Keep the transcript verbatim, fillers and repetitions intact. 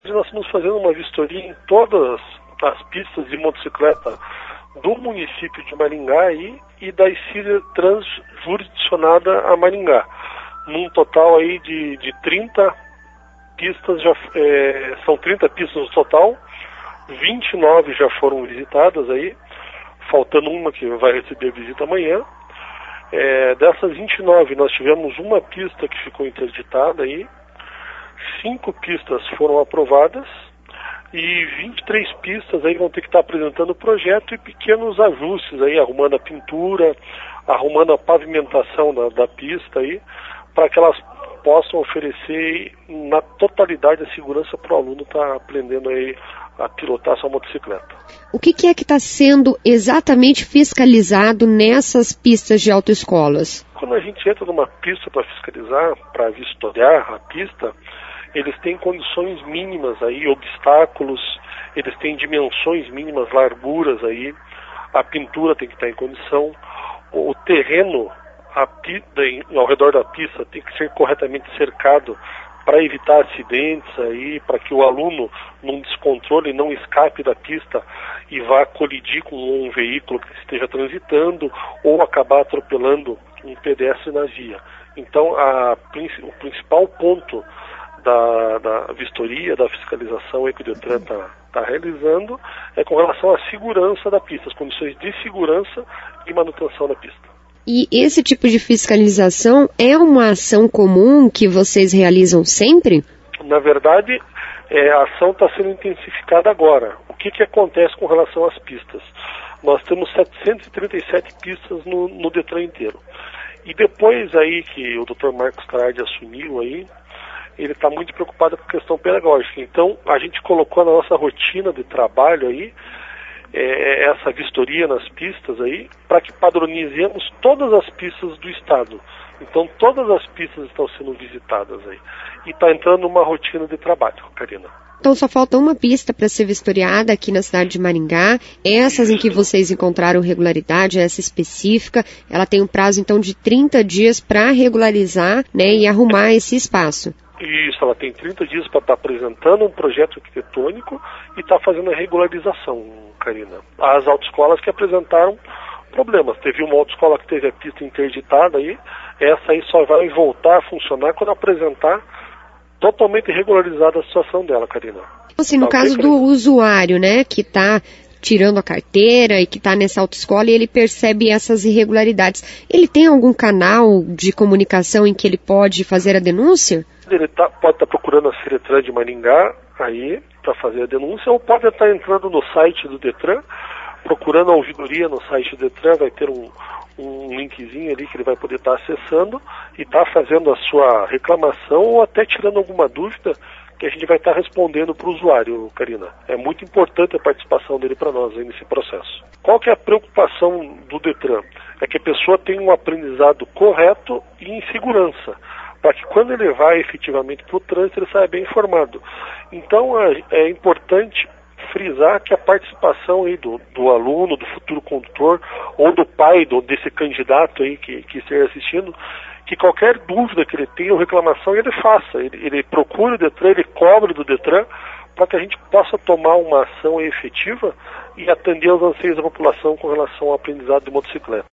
Nós estamos fazendo uma vistoria em todas as pistas de motocicleta do município de Maringá e, e da Ciretrans jurisdicionada a Maringá. Num total aí de, de trinta pistas, já, é, são trinta pistas no total, vinte e nove já foram visitadas aí, faltando uma que vai receber visita amanhã. É, dessas vinte e nove nós tivemos uma pista que ficou interditada aí, cinco pistas foram aprovadas e vinte e três pistas aí vão ter que estar apresentando o projeto e pequenos ajustes aí, arrumando a pintura, arrumando a pavimentação da, da pista aí, para que elas possam oferecer na totalidade a segurança para o aluno estar aprendendo aí a pilotar sua motocicleta. O que, que é que está sendo exatamente fiscalizado nessas pistas de autoescolas? Quando a gente entra numa pista para fiscalizar, para vistoriar a pista, eles têm condições mínimas aí, obstáculos, eles têm dimensões mínimas, larguras aí, a pintura tem que estar em condição, o terreno a pista, ao redor da pista tem que ser corretamente cercado para evitar acidentes aí, para que o aluno, num descontrole, não escape da pista e vá colidir com um veículo que esteja transitando ou acabar atropelando um pedestre na via. Então, a, o principal ponto da, da vistoria, da fiscalização aí que o Detran está tá realizando é com relação à segurança da pista, as condições de segurança e manutenção da pista. E esse tipo de fiscalização é uma ação comum que vocês realizam sempre? Na verdade, é, a ação está sendo intensificada agora. O que, que acontece com relação às pistas? Nós temos setecentas e trinta e sete pistas no, no Detran inteiro. E depois aí que o doutor Marcos Trardi assumiu aí, ele está muito preocupado com a questão pedagógica. Então, a gente colocou na nossa rotina de trabalho aí, É, essa vistoria nas pistas aí, para que padronizemos todas as pistas do estado. Então todas as pistas estão sendo visitadas aí. E está entrando numa rotina de trabalho, Karina. Então só falta uma pista para ser vistoriada aqui na cidade de Maringá. Essas Isso. em que vocês encontraram regularidade, essa específica, ela tem um prazo então de trinta dias para regularizar, né, e arrumar esse espaço. Isso, ela tem trinta dias para estar tá apresentando um projeto arquitetônico e estar tá fazendo a regularização, Karina. As autoescolas que apresentaram problemas. Teve uma autoescola que teve a pista interditada aí, essa aí só vai voltar a funcionar quando apresentar totalmente regularizada a situação dela, Karina. Assim, no tá, caso do usuário, né, que está tirando a carteira e que está nessa autoescola e ele percebe essas irregularidades, ele tem algum canal de comunicação em que ele pode fazer a denúncia? Ele tá, pode estar tá procurando a Ciretran de Maringá aí para fazer a denúncia, ou pode estar tá entrando no site do Detran, procurando a ouvidoria no site do Detran, vai ter um, um linkzinho ali que ele vai poder estar tá acessando e estar tá fazendo a sua reclamação ou até tirando alguma dúvida que a gente vai estar tá respondendo para o usuário, Karina. É muito importante a participação dele para nós aí nesse processo. Qual que é a preocupação do Detran? É que a pessoa tenha um aprendizado correto e em segurança, para que quando ele vai efetivamente para o trânsito ele saia bem informado. Então é, é importante frisar que a participação aí do, do aluno, do futuro condutor, ou do pai do, desse candidato aí que, que esteja assistindo, que qualquer dúvida que ele tenha ou reclamação ele faça, ele, ele procure o Detran, ele cobre do Detran, para que a gente possa tomar uma ação efetiva e atender aos anseios da população com relação ao aprendizado de motocicleta.